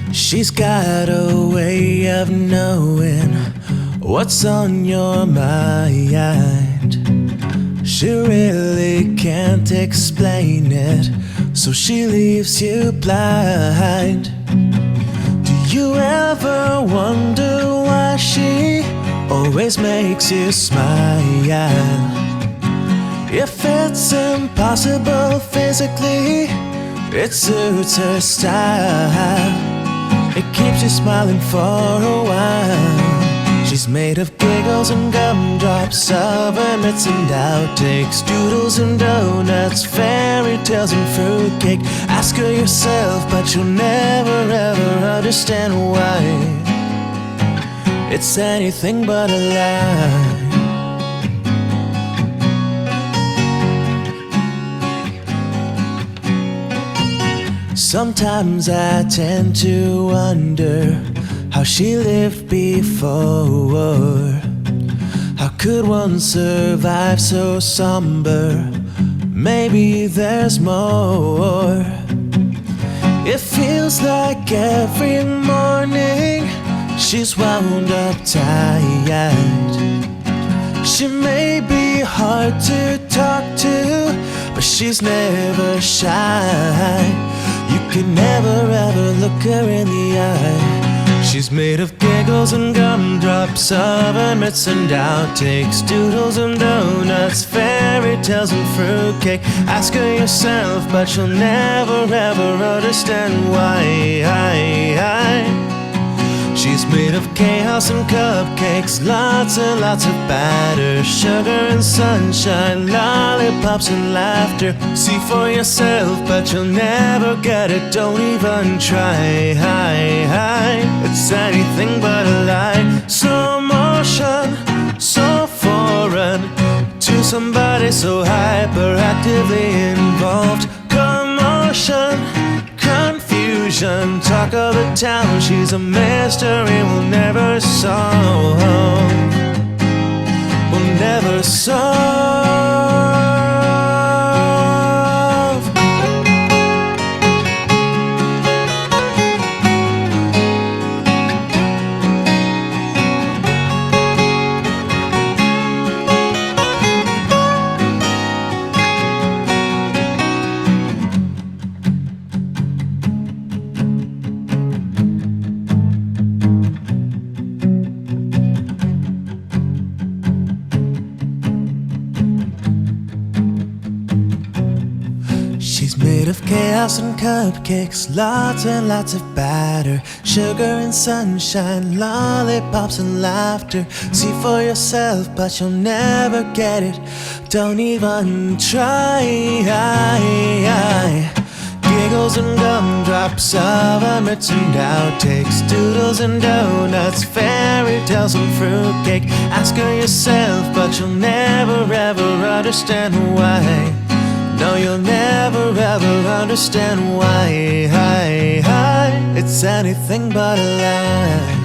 She's got a way of knowing what's on your mind. She really can't explain it, so she leaves you blind. Do you ever wonder why she always makes you smile? If it's impossible physically, it suits her style. It keeps you smiling for a while. She's made of giggles and gumdrops, mitts and outtakes, doodles and donuts, fairy tales and fruitcake. Ask her yourself, but you'll never ever understand why. It's anything but a lie. Sometimes I tend to wonder how she lived before. How could one survive so somber? Maybe there's more. It feels like every morning she's wound up tired. She may be hard to talk to, but she's never shy. You can never ever look her in the eye. She's made of giggles and gumdrops, mitts and outtakes, doodles and donuts, fairy tales and fruitcake. Ask her yourself, but you'll never ever understand why. She's made of chaos and cupcakes, lots and lots of batter, sugar and sunshine, lollipops and laughter. See for yourself, but you'll never get it, don't even try. It's anything but a lie. Slow motion, so foreign to somebody so hyperactively involved. Commotion, confusion, talk of the town. She's a mystery we'll never solve. We'll never solve. She's made of chaos and cupcakes, lots and lots of batter, sugar and sunshine, lollipops and laughter. See for yourself, but you'll never get it, don't even try. Giggles and gumdrops, mitts and outtakes, doodles and donuts, fairy tales and fruitcake. Ask her yourself, but you'll never ever understand why. No, you'll never ever understand why. It's anything but a lie.